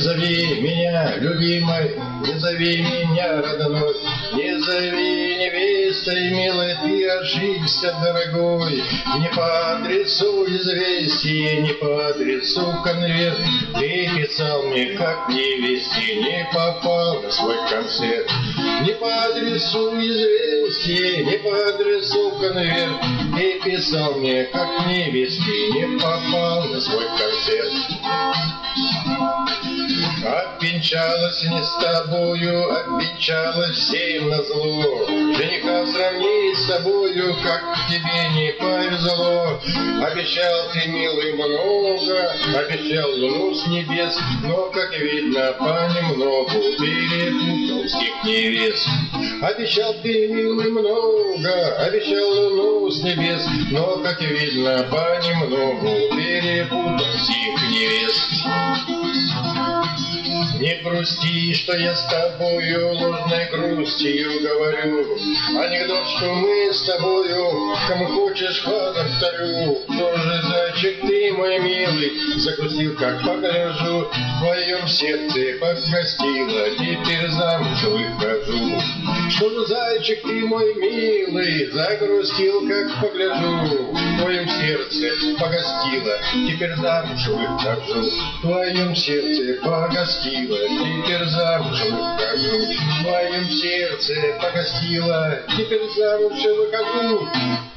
зови меня любимой, не зови меня родной, не зови невестой милой, ты ошибся, дорогой. Не по адресу известие, не по адресу конверт, ты писал мне как невесте, не попал на свой концерт. Не по адресу известие, не по адресу конверт, ты писал мне как невесте, не попал на свой концерт. Обвенчалась не с тобою, обвенчалась всем назло. Жениха сравнить с тобою, как тебе не повезло. Обещал ты, милый, много, обещал луну с небес, но, как видно, понемногу перепутал всех невест. Обещал ты, милый, много, обещал луну с небес, но, как видно, понемногу перепутал всех невест. Не грусти, что я с тобою ложной грустью говорю. Анекдот, что мы с тобою, кому хочешь, повторю. Тоже, зайчик, ты, мой милый, загрустил, как погляжу. В твоем сердце погостила, теперь замуж выхожу. Что же, зайчик, ты, мой милый, загрустил, как погляжу. В твоем сердце погостила, теперь замуж выхожу. В твоем сердце погостила, теперь замуж выхожу. В твоем сердце погостила, теперь замуж выхожу.